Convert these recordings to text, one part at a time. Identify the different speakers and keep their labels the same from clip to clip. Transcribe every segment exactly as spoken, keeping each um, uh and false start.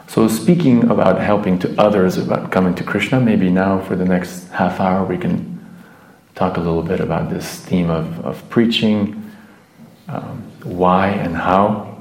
Speaker 1: So speaking about helping to others, about coming to Krishna, maybe now for the next half hour we can talk a little bit about this theme of, of preaching, um, why and how.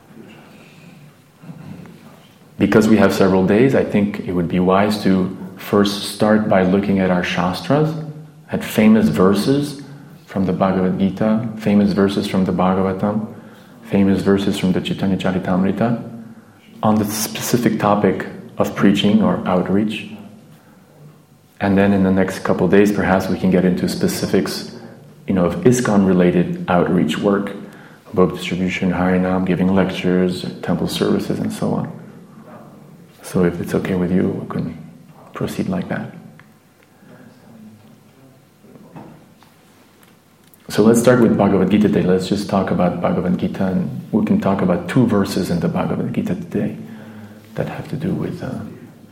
Speaker 1: Because we have several days, I think it would be wise to first start by looking at our Shastras, at famous verses from the Bhagavad Gita, famous verses from the Bhagavatam, famous verses from the Chaitanya Charitamrita, on the specific topic of preaching or outreach. And then in the next couple of days, perhaps we can get into specifics, you know, of ISKCON-related outreach work, book distribution, Harinam, giving lectures, temple services, and so on. So if it's okay with you, we can proceed like that. So let's start with Bhagavad Gita today. Let's just talk about Bhagavad Gita, and we can talk about two verses in the Bhagavad Gita today that have to do with uh,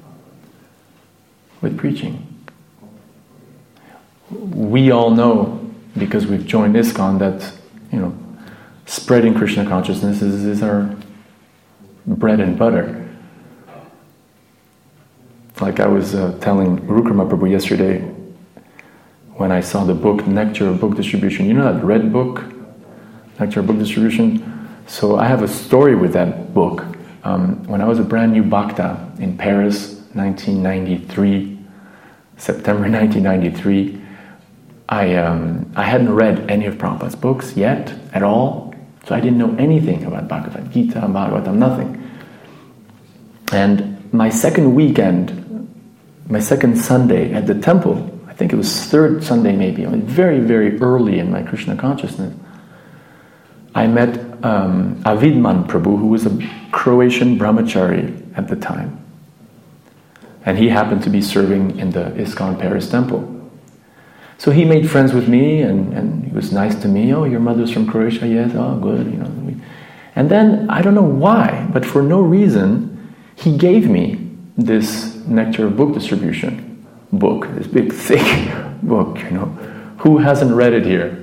Speaker 1: with preaching. We all know, because we've joined ISKCON, that you know spreading Krishna consciousness is, is our bread and butter. Like I was uh, telling Rukrama Prabhu yesterday, when I saw the book Nectar of Book Distribution, you know that red book, Nectar of Book Distribution? So I have a story with that book. Um, when I was a brand new Bhakta in Paris, nineteen ninety-three, September nineteen ninety-three, I um, I hadn't read any of Prabhupada's books yet, at all, so I didn't know anything about Bhagavad Gita, Bhagavatam, nothing. And my second weekend, my second Sunday at the temple, I think it was third Sunday maybe, I mean, very, very early in my Krishna consciousness, I met um, Avidman Prabhu, who was a Croatian brahmachari at the time. And he happened to be serving in the ISKCON Paris temple. So he made friends with me, and, and he was nice to me. Oh, your mother's from Croatia? Yes, oh, good. You know. And then, I don't know why, but for no reason, he gave me this Nectar of Book Distribution book, this big, thick book, you know. Who hasn't read it here?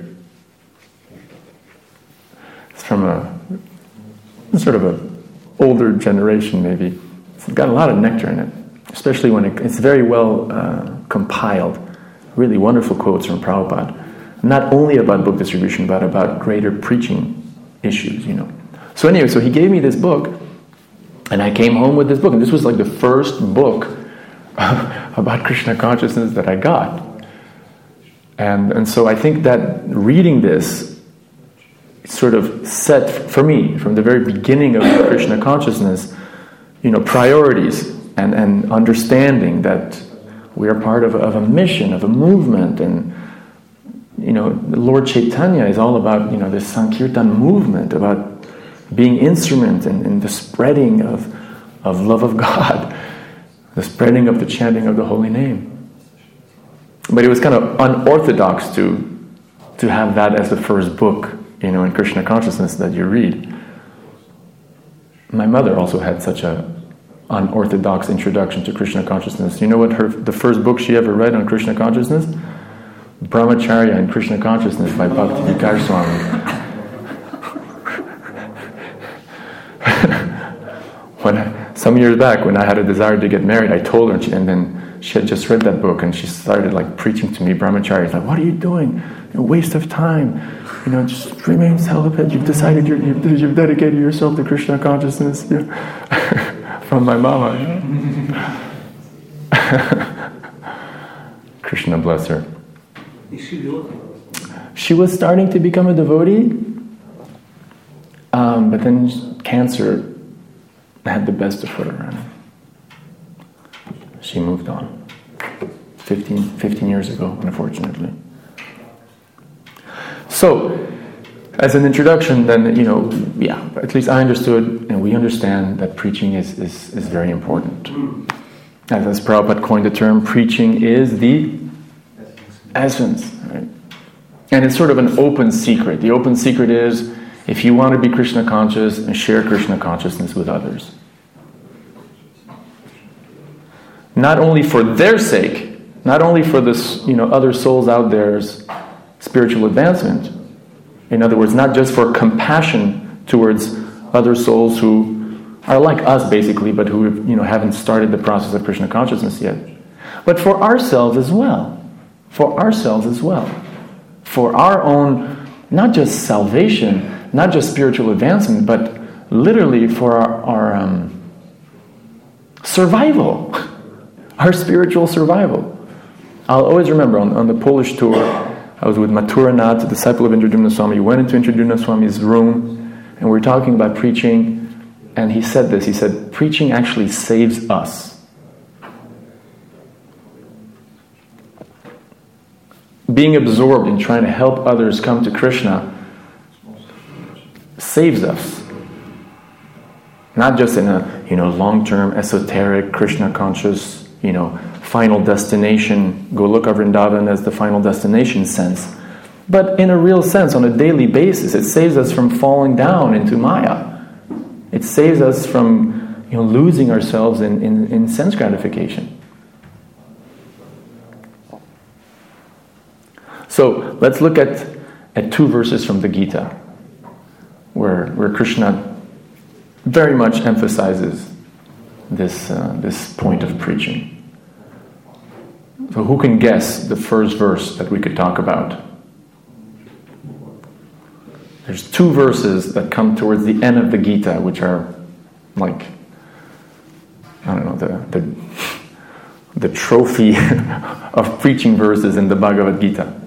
Speaker 1: It's from a sort of a older generation, maybe. It's got a lot of nectar in it, especially when it, it's very well uh, compiled. Really wonderful quotes from Prabhupada. Not only about book distribution, but about greater preaching issues, you know. So anyway, so he gave me this book, and I came home with this book, and this was like the first book about Krishna consciousness that I got. And and so I think that reading this sort of set, for me, from the very beginning of Krishna consciousness, you know, priorities and, and understanding that we are part of, of a mission, of a movement, and you know, Lord Chaitanya is all about, you know, this Sankirtan movement, about being instrument in, in the spreading of, of love of God, the spreading of the chanting of the holy name. But it was kind of unorthodox to to have that as the first book, you know, in Krishna consciousness that you read. My mother also had such a unorthodox introduction to Krishna consciousness. You know what her the first book she ever read on Krishna consciousness? Brahmacharya and Krishna Consciousness by Bhakti Vikas Swami. When I, some years back, when I had a desire to get married, I told her, and, she, and then she had just read that book, and she started like preaching to me, Brahmacharya. Like, what are you doing? A waste of time. You know, just remain celibate. You've decided you're, you've, you've dedicated yourself to Krishna consciousness. Yeah. From my mama. Krishna bless her. She was starting to become a devotee, um, but then cancer had the best of her, and she moved on. fifteen, fifteen years ago, unfortunately. So, as an introduction, then, you know, yeah, at least I understood, and we understand that preaching is, is, is very important. As, as Prabhupada coined the term, preaching is the essence, right? And it's sort of an open secret. The open secret is, if you want to be Krishna conscious, and share Krishna consciousness with others. Not only for their sake, not only for the, you know, other souls out there's spiritual advancement. In other words, not just for compassion towards other souls who are like us basically, but who you know haven't started the process of Krishna consciousness yet. But for ourselves as well. For ourselves as well. For our own, not just salvation, not just spiritual advancement, but literally for our, our um, survival. Our spiritual survival. I'll always remember on, on the Polish tour, I was with Mathura Nath, a disciple of Indradyumna Swami. We went into Indradyumna Swami's room and we were talking about preaching, and he said this, he said, preaching actually saves us. Being absorbed in trying to help others come to Krishna saves us. Not just in a you know long-term, esoteric, Krishna-conscious, you know, final destination, Goloka Vrindavan as the final destination sense, but in a real sense, on a daily basis, it saves us from falling down into Maya. It saves us from you know losing ourselves in, in, in sense gratification. So let's look at, at two verses from the Gita, where where Krishna very much emphasizes this uh, this point of preaching. So who can guess the first verse that we could talk about? There's two verses that come towards the end of the Gita, which are like, I don't know, the the, the trophy of preaching verses in the Bhagavad Gita.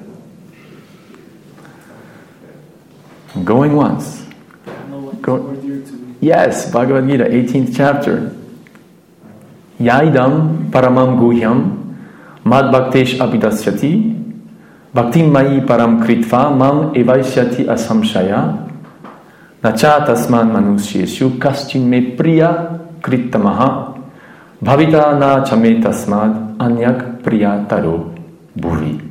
Speaker 1: Going once. Go, yes, Bhagavad Gita, eighteenth chapter. Yaidam paramam guhyam mad bhaktesh abhidasyati bhaktim mai param kritva mam evaisyati asamshaya nacha tasman manusyeshu kaschin me priya krittamaha bhavita na chame tasmad anyak priya taro bhuvi.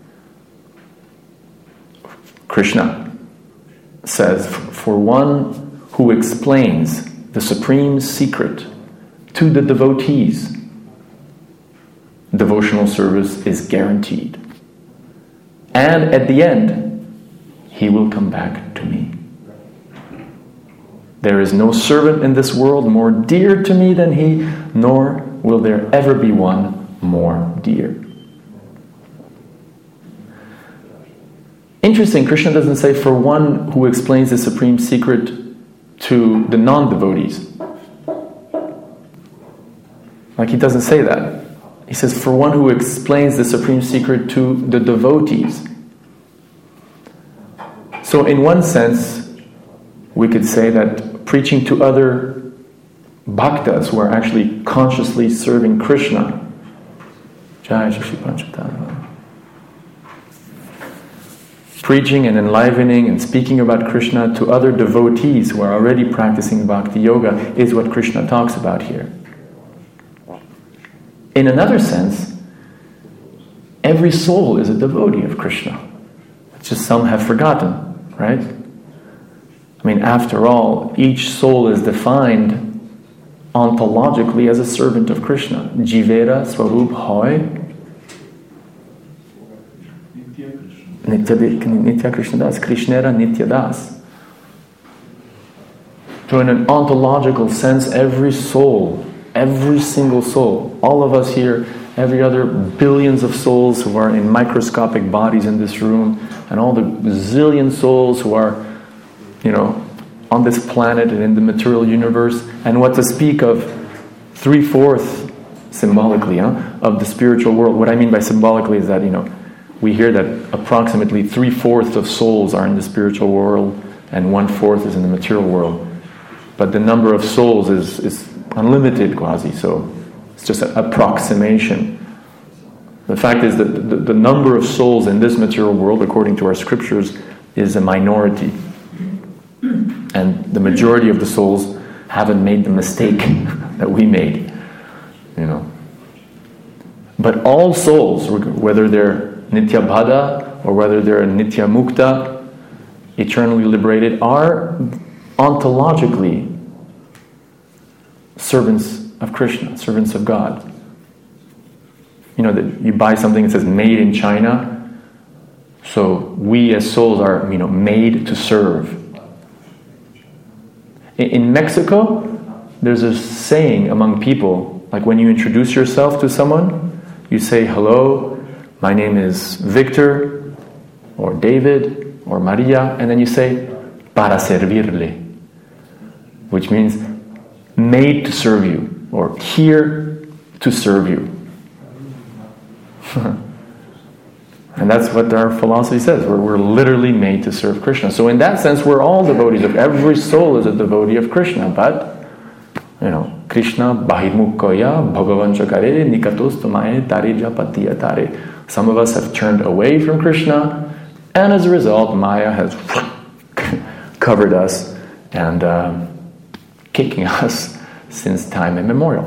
Speaker 1: Krishna says, for one who explains the supreme secret to the devotees, devotional service is guaranteed. And at the end, he will come back to me. There is no servant in this world more dear to me than he, nor will there ever be one more dear. Interesting, Krishna doesn't say for one who explains the supreme secret to the non-devotees. Like he doesn't say that. He says for one who explains the supreme secret to the devotees. So in one sense, we could say that preaching to other bhaktas who are actually consciously serving Krishna. Jai Shri Panchatattva. Preaching and enlivening and speaking about Krishna to other devotees who are already practicing bhakti yoga is what Krishna talks about here. In another sense, every soul is a devotee of Krishna. It's just some have forgotten, right? I mean, after all, each soul is defined ontologically as a servant of Krishna. Jivera Swarup Hoy Nitya Krishna Das, Krishnera Nitya Das. So in an ontological sense, every soul, every single soul, all of us here, every other billions of souls who are in microscopic bodies in this room, and all the zillion souls who are, you know, on this planet and in the material universe, and what to speak of three-fourths, symbolically, huh, of the spiritual world. What I mean by symbolically is that, you know, we hear that approximately three-fourths of souls are in the spiritual world and one-fourth is in the material world. But the number of souls is, is unlimited, quasi, so it's just an approximation. The fact is that the, the number of souls in this material world, according to our scriptures, is a minority. And the majority of the souls haven't made the mistake that we made, you know. But all souls, whether they're Nitya Bhada or whether they're Nitya Mukta, eternally liberated, are ontologically servants of Krishna, servants of God. You know, that you buy something that says made in China, so we as souls are, you know, made to serve. In Mexico, there's a saying among people, like when you introduce yourself to someone, you say, hello, my name is Victor, or David, or Maria, and then you say, para servirle, which means made to serve you, or here to serve you. And that's what our philosophy says. We're, we're literally made to serve Krishna. So in that sense, we're all devotees of, every soul is a devotee of Krishna. But, you know, Krishna bahirmukkhaya bhagavan chakare nikatostamaye tare japatiya tare. Some of us have turned away from Krishna, and as a result, Maya has covered us and um, kicking us since time immemorial.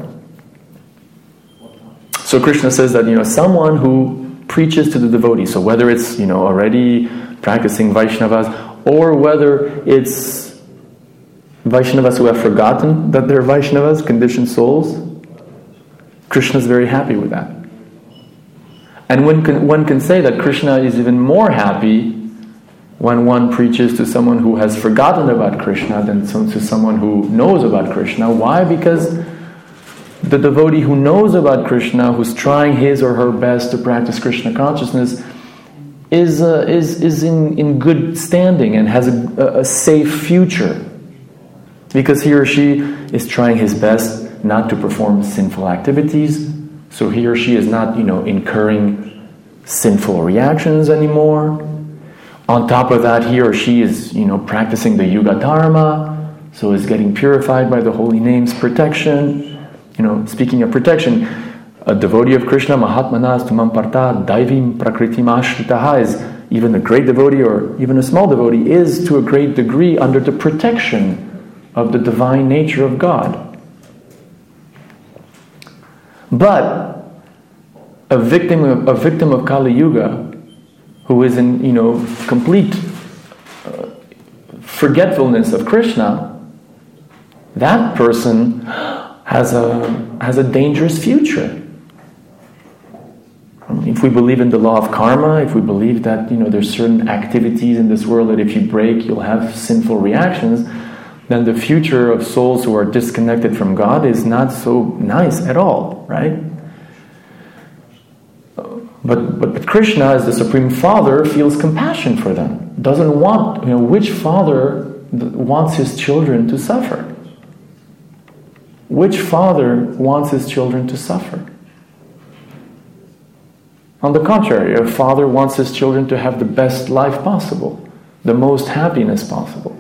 Speaker 1: So Krishna says that, you know, someone who preaches to the devotees, so whether it's, you know, already practicing Vaishnavas, or whether it's Vaishnavas who have forgotten that they're Vaishnavas, conditioned souls, Krishna's very happy with that. And one can, one can say that Krishna is even more happy when one preaches to someone who has forgotten about Krishna than to someone who knows about Krishna. Why? Because the devotee who knows about Krishna, who's trying his or her best to practice Krishna consciousness, is uh, is is in, in good standing and has a, a safe future. Because he or she is trying his best not to perform sinful activities, so he or she is not, you know, incurring sinful reactions anymore. On top of that, he or she is, you know, practicing the Yuga Dharma, so is getting purified by the holy name's protection. You know, speaking of protection, a devotee of Krishna, Mahatmanas Tumam Parta Daivim Prakritim Ashritaha, is even a great devotee or even a small devotee is to a great degree under the protection of the divine nature of God. But a victim of, a victim of Kali Yuga, who is in, you know, complete uh, forgetfulness of Krishna, that person has a has a dangerous future. If we believe in the law of karma, if we believe that, you know, there's certain activities in this world that if you break, you'll have sinful reactions, then the future of souls who are disconnected from God is not so nice at all, right? But, but, but Krishna, as the Supreme Father, feels compassion for them. Doesn't want, you know, which father wants his children to suffer? Which father wants his children to suffer? On the contrary, a father wants his children to have the best life possible, the most happiness possible.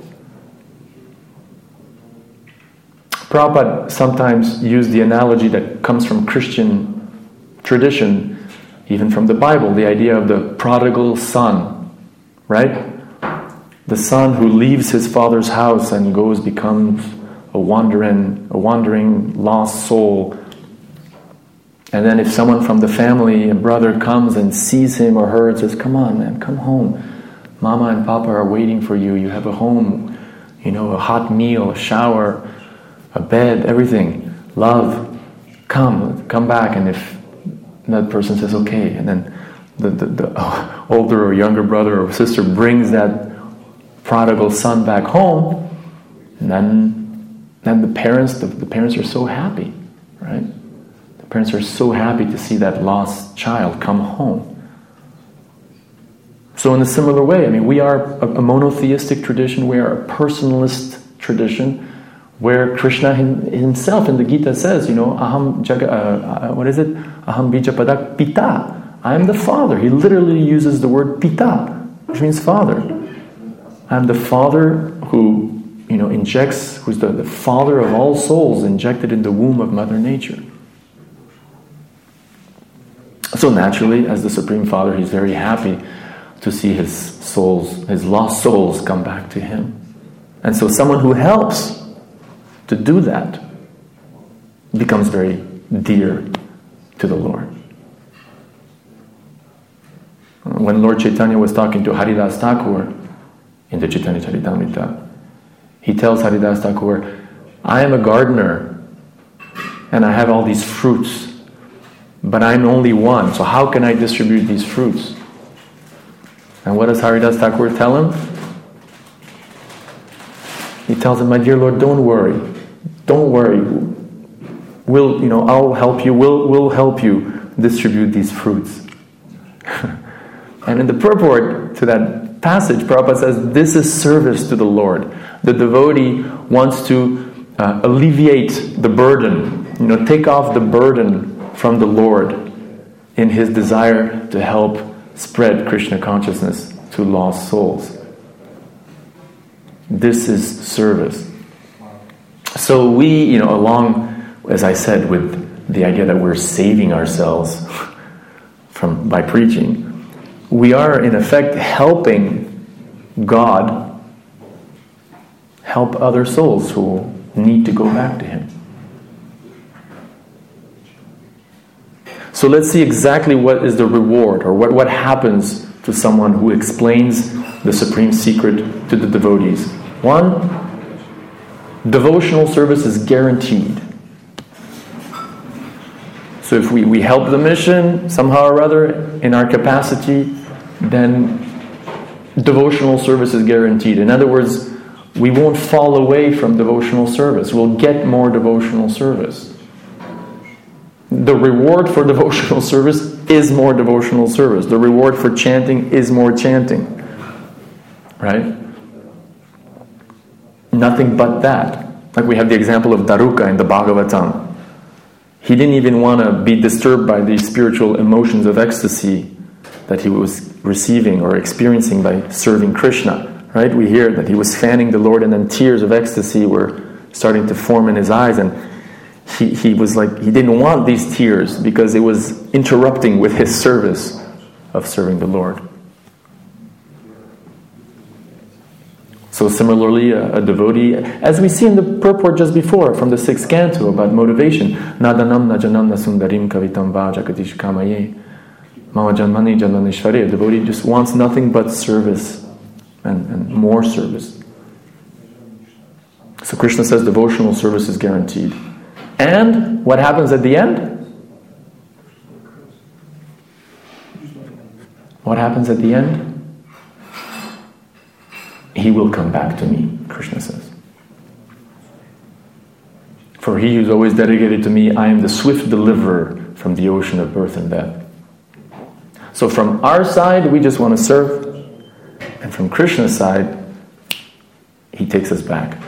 Speaker 1: Prabhupada sometimes used the analogy that comes from Christian tradition, even from the Bible, the idea of the prodigal son, right? The son who leaves his father's house and goes, becomes a wandering, a wandering lost soul. And then if someone from the family, a brother, comes and sees him or her and says, come on, man, come home. Mama and Papa are waiting for you. You have a home, you know, a hot meal, a shower, a bed, everything. Love. Come, come back. And if that person says, okay, and then the, the, the older or younger brother or sister brings that prodigal son back home, and then then the parents, the, the parents are so happy, right? The parents are so happy to see that lost child come home. So in a similar way, I mean, we are a, a monotheistic tradition, we are a personalist tradition, where Krishna himself in the Gita says, you know, Aham Jaga, uh, what is it? Aham Bijapadak Pita. I am the father. He literally uses the word Pita, which means father. I am the father who, you know, injects, who's the, the father of all souls injected in the womb of Mother Nature. So naturally, as the Supreme Father, he's very happy to see his souls, his lost souls come back to him. And so someone who helps to do that becomes very dear to the Lord. When Lord Chaitanya was talking to Haridas Thakur in the Chaitanya Charitamrita, he tells Haridas Thakur, I am a gardener and I have all these fruits, but I'm only one, so how can I distribute these fruits? And what does Haridas Thakur tell him? He tells him, my dear Lord, don't worry. don't worry. We'll, you know, I'll help you. We'll, we'll help you distribute these fruits. And in the purport to that passage, Prabhupada says, this is service to the Lord. The devotee wants to uh, alleviate the burden, you know, take off the burden from the Lord in his desire to help spread Krishna consciousness to lost souls. This is service. So we, you know, along, as I said, with the idea that we're saving ourselves from by preaching, we are in effect helping God help other souls who need to go back to Him. So let's see exactly what is the reward, or what, what happens to someone who explains the supreme secret to the devotees. One, devotional service is guaranteed. So if we, we help the mission somehow or other in our capacity, then devotional service is guaranteed. In other words, we won't fall away from devotional service. We'll get more devotional service. The reward for devotional service is more devotional service. The reward for chanting is more chanting. Right? Nothing but that. Like we have the example of Daruka in the Bhagavatam. He didn't even want to be disturbed by the spiritual emotions of ecstasy that he was receiving or experiencing by serving Krishna. Right? We hear that he was fanning the Lord and then tears of ecstasy were starting to form in his eyes, and he, he was like, he didn't want these tears because it was interrupting with his service of serving the Lord. So similarly, a, a devotee, as we see in the purport just before from the sixth canto about motivation, Nadanam najanam nasundarim kavitam va jagadish kamaye mama janmani janmanishvare. A devotee just wants nothing but service and, and more service. So Krishna says devotional service is guaranteed. And what happens at the end? What happens at the end? He will come back to me, Krishna says. For he who is always dedicated to me, I am the swift deliverer from the ocean of birth and death. So from our side, we just want to serve. And from Krishna's side, he takes us back.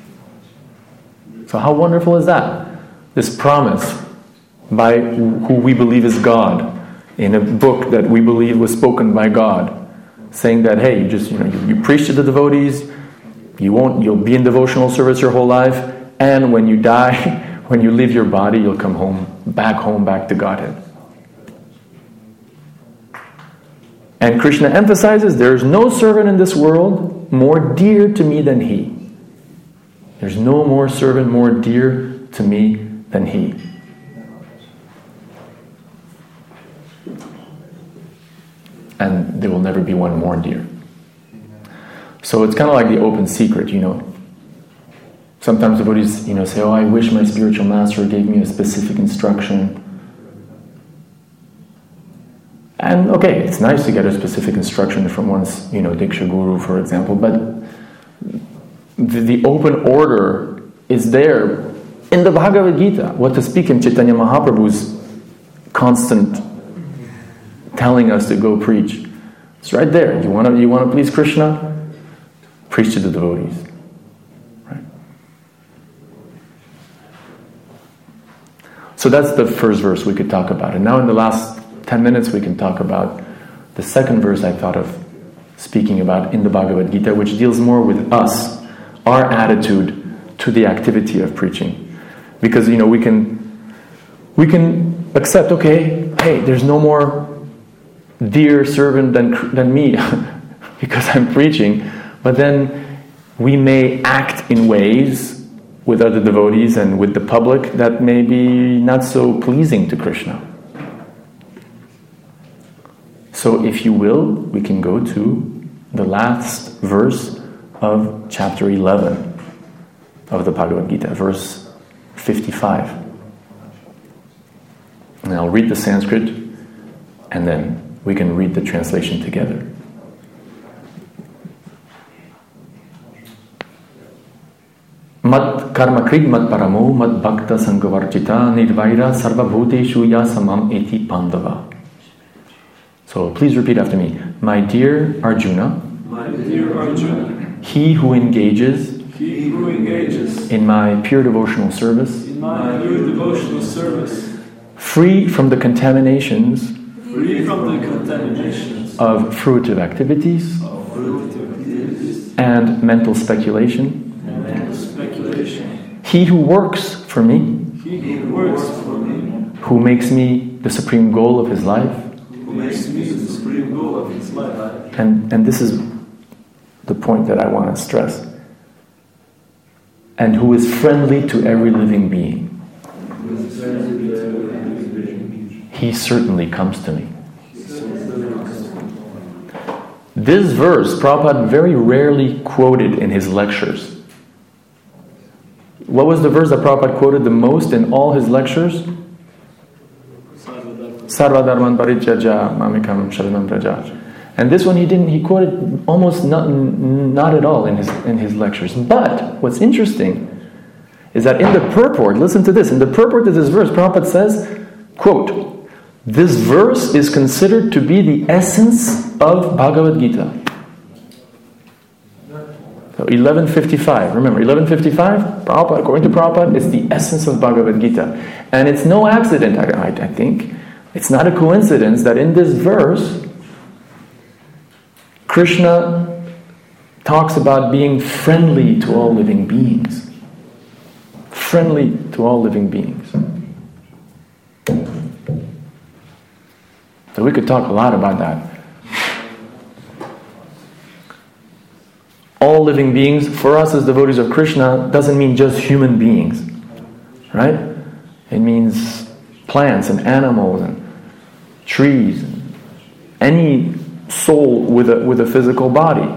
Speaker 1: So how wonderful is that? This promise by who we believe is God, in a book that we believe was spoken by God, saying that, hey, you just, you know, you, you preach to the devotees, you won't, you'll be in devotional service your whole life, and when you die, when you leave your body, you'll come home, back home, back to Godhead. And Krishna emphasizes, there is no servant in this world more dear to me than he. There's no more servant more dear to me than he. And there will never be one more dear. So it's kind of like the open secret, you know. Sometimes devotees, you know, say, oh, I wish my spiritual master gave me a specific instruction. And okay, it's nice to get a specific instruction from one's, you know, Diksha Guru, for example, but the, the open order is there in the Bhagavad Gita. What to speak in Chaitanya Mahaprabhu's constant telling us to go preach. It's right there. You want to you want to please Krishna? Preach to the devotees. Right? So that's the first verse we could talk about. And now in the last ten minutes we can talk about the second verse I thought of speaking about in the Bhagavad Gita, which deals more with us, our attitude to the activity of preaching. Because, you know, we can we can accept, okay, hey, there's no more dear servant than than me because I'm preaching, but then we may act in ways with other devotees and with the public that may be not so pleasing to Krishna. So if you will, we can go to the last verse of chapter eleven of the Bhagavad Gita, verse fifty-five. And I'll read the Sanskrit and then we can read the translation together. mat karma krig mat paramo mat bhakta sangavarjita nirvaira sarva bhuteshu yasamam eti pandava. So please repeat after me. My dear Arjuna,
Speaker 2: my dear Arjuna,
Speaker 1: he who engages,
Speaker 2: he who engages
Speaker 1: in my pure devotional service,
Speaker 2: in my pure devotional service,
Speaker 1: free from the contaminations,
Speaker 2: free from the contaminations
Speaker 1: of fruitive activities,
Speaker 2: of fruitive activities
Speaker 1: and mental speculation,
Speaker 2: and mental speculation,
Speaker 1: he who works for me,
Speaker 2: he who works for me,
Speaker 1: who makes me the supreme goal of his life,
Speaker 2: who makes me the supreme goal of his life.
Speaker 1: and, and this is the point that I want to stress, and who is friendly to every living being. He certainly comes to me. This verse, Prabhupada very rarely quoted in his lectures. What was the verse that Prabhupada quoted the most in all his lectures? Sarva dharman parijyaja mamekam sharanam vraja. And this one he didn't, he quoted almost not, not at all in his, in his lectures. But what's interesting is that in the purport, listen to this, in the purport of this verse, Prabhupada says, quote, this verse is considered to be the essence of Bhagavad Gita. So eleven fifty-five, remember, eleven fifty-five, Prabhupada, according to Prabhupada, it's the essence of Bhagavad Gita. And it's no accident, I, I think, it's not a coincidence that in this verse, Krishna talks about being friendly to all living beings. Friendly to all living beings. So we could talk a lot about that. All living beings, for us as devotees of Krishna, doesn't mean just human beings. Right? It means plants and animals and trees. And any soul with a, with a physical body.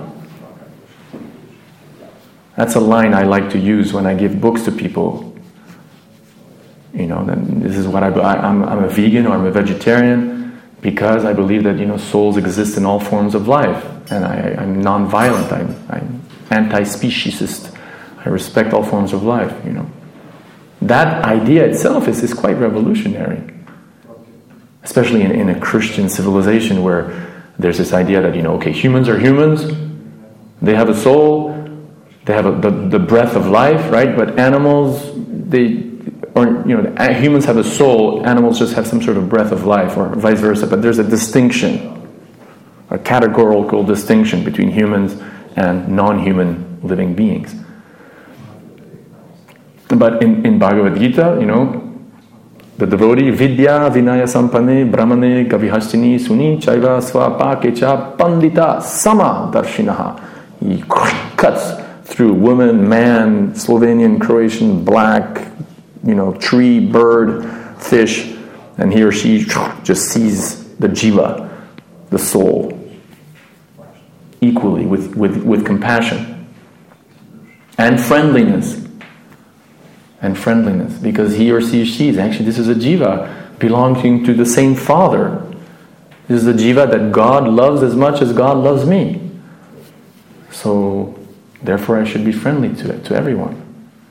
Speaker 1: That's a line I like to use when I give books to people. You know, then this is what I, I I'm, I'm a vegan or I'm a vegetarian because I believe that, you know, souls exist in all forms of life, and I, I'm non-violent. I'm, I'm anti-speciesist. I respect all forms of life. You know, that idea itself is is quite revolutionary, especially in, in a Christian civilization where there's this idea that, you know, okay, humans are humans. They have a soul. They have a, the the breath of life, right? But animals, they. Or, you know, humans have a soul, animals just have some sort of breath of life, or vice versa. But there's a distinction, a categorical distinction between humans and non-human living beings. But in, in Bhagavad Gita, you know, the devotee, Vidya Vinaya Sampane Brahmane Gavihastini Suni Chaiva Swapa Kecha Pandita Sama Darshinaha. He cuts through woman, man, Slovenian, Croatian, black, you know, tree, bird, fish, and he or she just sees the jiva, the soul, equally with, with, with compassion and friendliness. And friendliness, because he or she sees, actually this is a jiva belonging to the same Father. This is a jiva that God loves as much as God loves me. So, therefore I should be friendly to it, to everyone.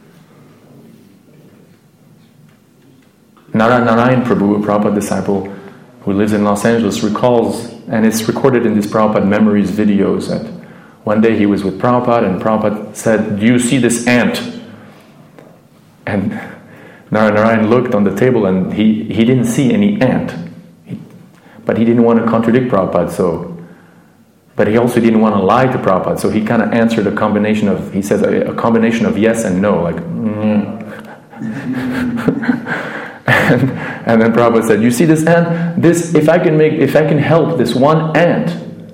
Speaker 1: Nara Narayan Prabhu, a Prabhupada disciple who lives in Los Angeles, recalls, and it's recorded in these Prabhupada Memories videos, that one day he was with Prabhupada and Prabhupada said, do you see this ant? And Nara Narayan looked on the table and he, he didn't see any ant. He, but he didn't want to contradict Prabhupada, so, but he also didn't want to lie to Prabhupada, so he kind of answered a combination of, he says, a, a combination of yes and no, like, mm. And, and then Prabhupada said, you see this ant? This, if I can make, if I can help this one ant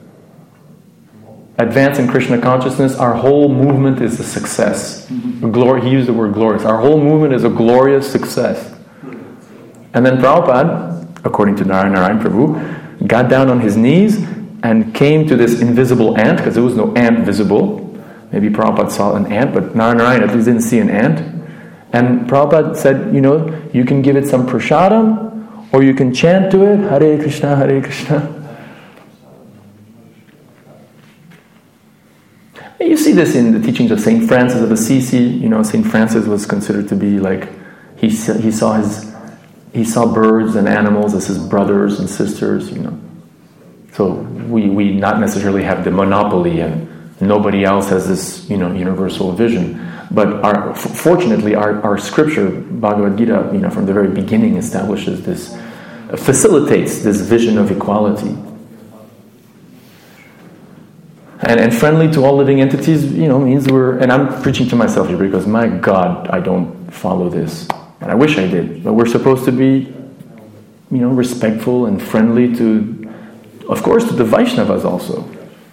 Speaker 1: advance in Krishna consciousness, our whole movement is a success. A glory, he used the word glorious. Our whole movement is a glorious success. And then Prabhupada, according to Nara Narayan Prabhu, got down on his knees and came to this invisible ant, because there was no ant visible. Maybe Prabhupada saw an ant, but Nara Narayan at least didn't see an ant. And Prabhupada said, you know, you can give it some prasadam, or you can chant to it, Hare Krishna, Hare Krishna. You see this in the teachings of Saint Francis of Assisi. You know, Saint Francis was considered to be like, he he saw his he saw birds and animals as his brothers and sisters. You know, so we we not necessarily have the monopoly, and nobody else has this, you know, universal vision. But our fortunately, our our scripture, Bhagavad Gita, you know, from the very beginning establishes this, facilitates this vision of equality. And, and friendly to all living entities, you know, means we're, and I'm preaching to myself here because, my God, I don't follow this. And I wish I did. But we're supposed to be, you know, respectful and friendly to, of course, to the Vaishnavas also.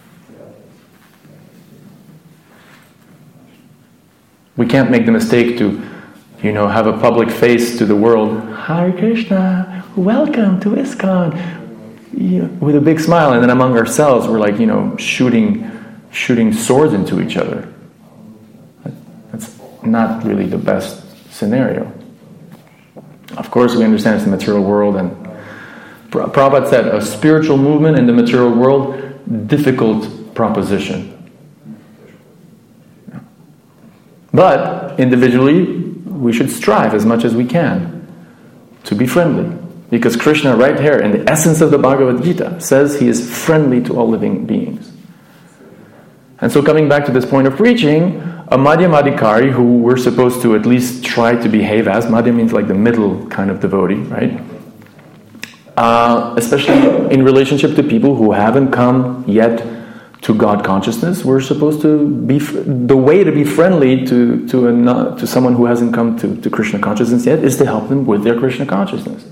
Speaker 1: We can't make the mistake to, you know, have a public face to the world. Hare Krishna, welcome to ISKCON. You know, with a big smile, and then among ourselves we're like, you know, shooting shooting swords into each other. That's not really the best scenario. Of course, we understand it's the material world, and Prabhupada said, a spiritual movement in the material world, difficult proposition. But individually, we should strive as much as we can to be friendly. Because Krishna right here, in the essence of the Bhagavad Gita, says he is friendly to all living beings. And so coming back to this point of preaching, a Madhyamadikari, who we're supposed to at least try to behave as, Madhya means like the middle kind of devotee, right? Uh, especially in relationship to people who haven't come yet to God consciousness, we're supposed to be, the way to be friendly to to, a, to someone who hasn't come to, to Krishna consciousness yet is to help them with their Krishna consciousness.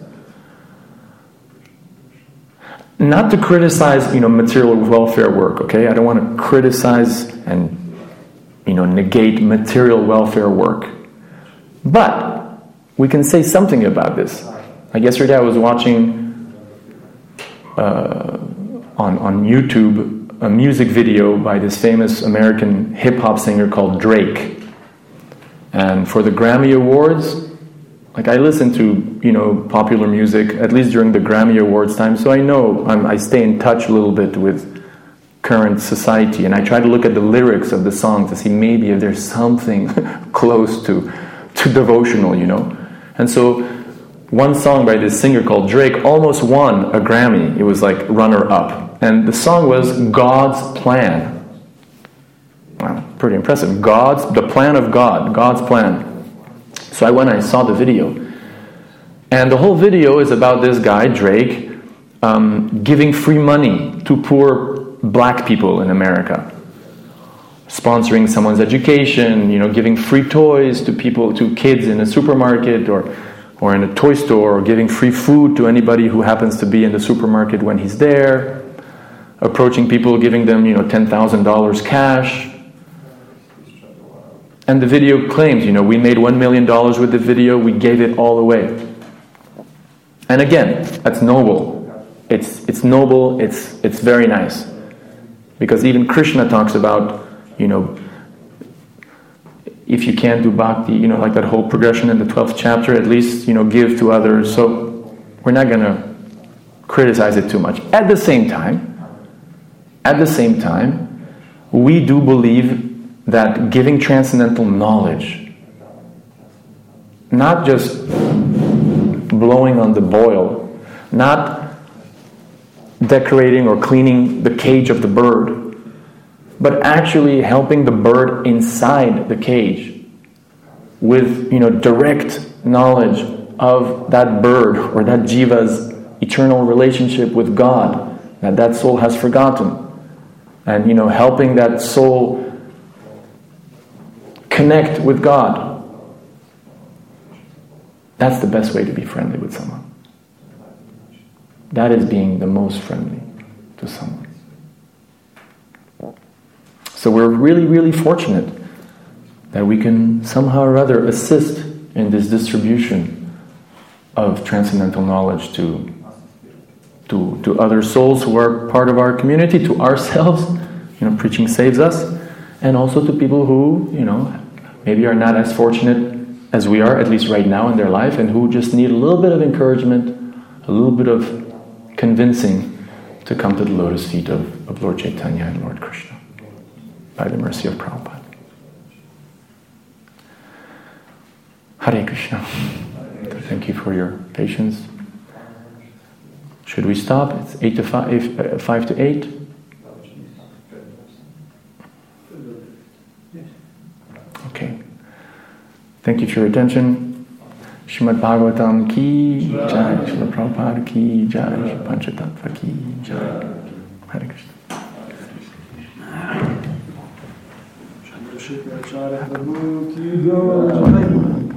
Speaker 1: Not to criticize, you know, material welfare work, okay? I don't want to criticize and, you know, negate material welfare work. But we can say something about this. Like yesterday I was watching uh, on, on YouTube a music video by this famous American hip-hop singer called Drake. And for the Grammy Awards, like I listen to, you know, popular music, at least during the Grammy Awards time, so I know, I'm, I stay in touch a little bit with current society, and I try to look at the lyrics of the song to see maybe if there's something close to, to devotional, you know. And so, one song by this singer called Drake almost won a Grammy. It was like runner-up. And the song was God's Plan. Wow, pretty impressive. God's, the plan of God, God's plan. So I went and I saw the video. And the whole video is about this guy, Drake, um, giving free money to poor black people in America. Sponsoring someone's education, you know, giving free toys to people, to kids in a supermarket or, or in a toy store, or giving free food to anybody who happens to be in the supermarket when he's there. Approaching people, giving them, you know, ten thousand dollars cash. And the video claims, you know, we made one million dollars with the video, we gave it all away. And again, that's noble. It's it's noble, it's it's very nice. Because even Krishna talks about, you know, if you can't do bhakti, you know, like that whole progression in the twelfth chapter, at least, you know, give to others. So we're not going to criticize it too much. At the same time, at the same time, we do believe that giving transcendental knowledge, not just blowing on the boil, not decorating or cleaning the cage of the bird, but actually helping the bird inside the cage with, you know, direct knowledge of that bird or that jiva's eternal relationship with God that that soul has forgotten, and, you know, helping that soul connect with God. That's the best way to be friendly with someone. That is being the most friendly to someone. So we're really, really fortunate that we can somehow or other assist in this distribution of transcendental knowledge to, to, to other souls who are part of our community, to ourselves. You know, preaching saves us. And also to people who, you know, maybe are not as fortunate as we are, at least right now in their life, and who just need a little bit of encouragement, a little bit of convincing to come to the lotus feet of, of Lord Chaitanya and Lord Krishna. by the mercy of Prabhupada. Hare Krishna. Thank you for your patience. Should we stop? It's eight to five, uh, five to eight. Okay. Thank you for your attention. Srimad Bhagavatam ki jai, Srila Prabhupada ki jai, Panchatattva ki jai. Hare Krishna.
Speaker 2: Chandrasekhar Acharya Prabhu ki jai.